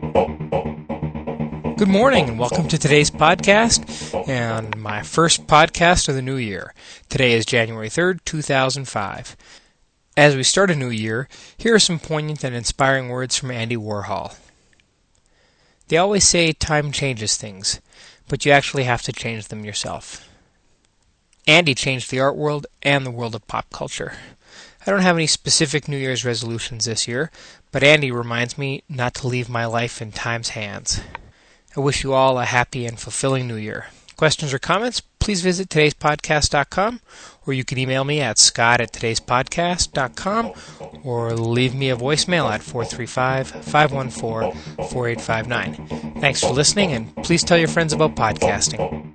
Good morning and welcome to today's podcast and my first podcast of the new year. Today is January 3rd, 2005. As we start a new year, here are some poignant and inspiring words from Andy Warhol. They always say time changes things, but you actually have to change them yourself. Andy changed the art world and the world of pop culture. I don't have any specific New Year's resolutions this year, but Andy reminds me not to leave my life in time's hands. I wish you all a happy and fulfilling New Year. Questions or comments, please visit todayspodcast.com, or you can email me at scott@todayspodcast.com, or leave me a voicemail at 435-514-4859. Thanks for listening, and please tell your friends about podcasting.